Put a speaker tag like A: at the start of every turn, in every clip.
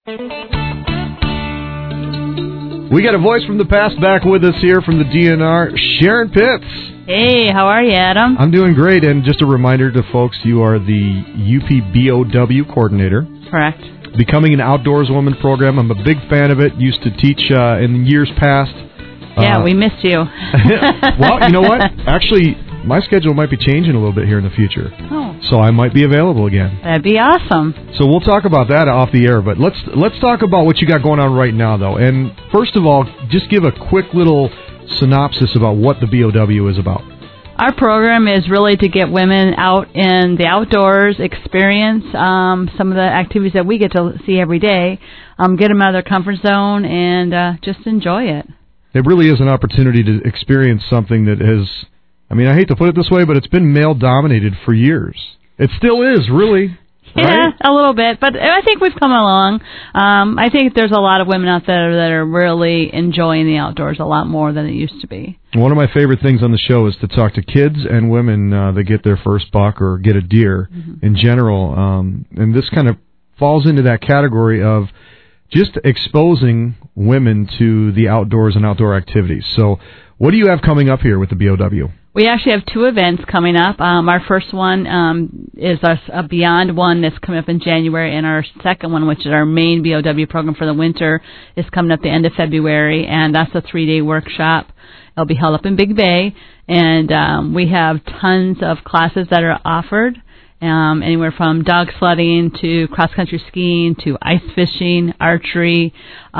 A: We got a voice from the past back with us here from the DNR, Sharon Pitts.
B: Hey, how are you, Adam?
A: I'm doing great, and just a reminder to folks, you are the UPBOW coordinator.
B: Correct.
A: Becoming an Outdoors Woman program. I'm a big fan of it. Used to teach in years past.
B: Yeah, we missed you.
A: Well, you know what? Actually, my schedule might be changing a little bit here in the future.
B: Oh.
A: So I might be available again.
B: That'd be awesome.
A: So we'll talk about that off the air, but let's talk about what you got going on right now, though. And first of all, just give a quick little synopsis about what the BOW is about.
B: Our program is really to get women out in the outdoors, experience some of the activities that we get to see every day, get them out of their comfort zone, and just enjoy it. It
A: really is an opportunity to experience something that has, I mean, I hate to put it this way, but it's been male-dominated for years. It still is, really.
B: Yeah,
A: right?
B: A little bit, but I think we've come along. I think there's a lot of women out there that are really enjoying the outdoors a lot more than it used to be.
A: One of my favorite things on the show is to talk to kids and women that get their first buck or get a deer in general. And this kind of falls into that category of just exposing women to the outdoors and outdoor activities. So what do you have coming up here with the BOW?
B: We actually have two events coming up. Our first one is a Beyond one that's coming up in January, and our second one, which is our main BOW program for the winter, is coming up the end of February, and that's a 3-day workshop. It'll be held up in Big Bay, and we have tons of classes that are offered, anywhere from dog sledding to cross-country skiing to ice fishing, archery.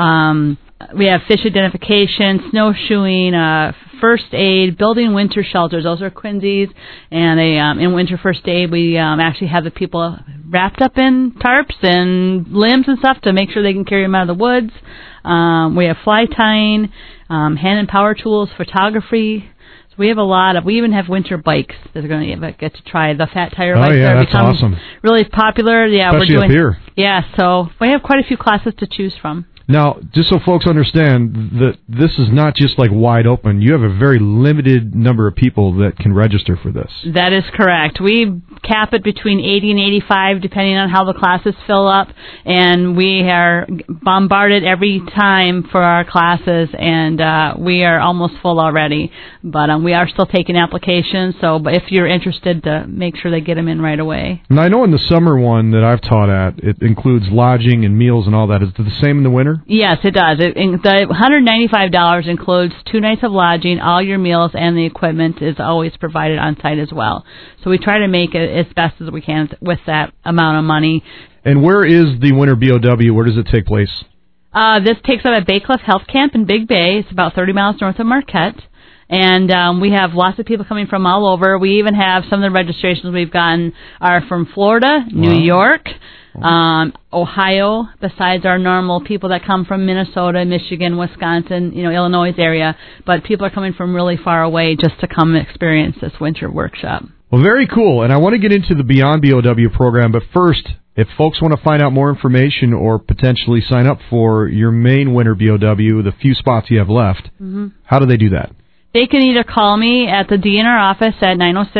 B: We have fish identification, snowshoeing, first aid, building winter shelters. Those are Quincy's. And in winter first aid, we actually have the people wrapped up in tarps and limbs and stuff to make sure they can carry them out of the woods. We have fly tying, hand and power tools, photography. So we have a lot of. We even have winter bikes that are going to get to try. The fat tire bikes
A: that
B: are becoming
A: awesome.
B: Really popular. Yeah,
A: especially
B: we're doing,
A: up here.
B: Yeah, so we have quite a few classes to choose from.
A: Now, just so folks understand that this is not just like wide open. You have a very limited number of people that can register for this.
B: That is correct. We cap it between 80 and 85, depending on how the classes fill up, and we are bombarded every time for our classes, and we are almost full already. But we are still taking applications, so if you're interested, to make sure they get them in right away.
A: And I know in the summer one that I've taught at, it includes lodging and meals and all that. Is it the same in the winter?
B: Yes, it does. The $195 includes 2 nights of lodging, all your meals, and the equipment is always provided on site as well. So we try to make it as best as we can with that amount of money.
A: And where is the winter BOW? Where does it take place?
B: This takes up at Bay Cliff Health Camp in Big Bay. It's about 30 miles north of Marquette. And we have lots of people coming from all over. We even have some of the registrations we've gotten are from Florida, New York, Ohio, besides our normal people that come from Minnesota, Michigan, Wisconsin, Illinois area. But people are coming from really far away just to come experience this winter workshop. Well,
A: very cool. And I want to get into the Beyond BOW program. But first, if folks want to find out more information or potentially sign up for your main winter BOW, the few spots you have left, how do they do that?
B: They can either call me at the DNR office at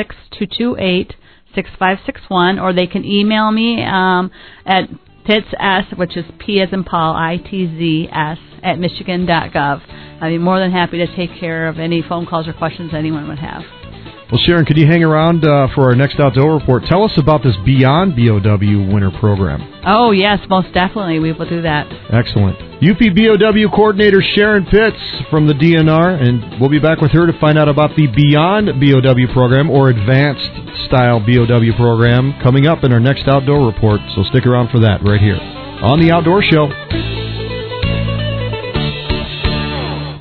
B: 906-228-6561, or they can email me at PittsS, which is P as in Paul, ITZS, at michigan.gov. I'd be more than happy to take care of any phone calls or questions anyone would have.
A: Well, Sharon, could you hang around for our next Outdoor Report? Tell us about this Beyond BOW winter program.
B: Oh, yes, most definitely. We will do that.
A: Excellent. UPBOW Coordinator Sharon Pitts from the DNR, and we'll be back with her to find out about the Beyond BOW program or Advanced Style BOW program coming up in our next Outdoor Report. So stick around for that right here on The Outdoor Show.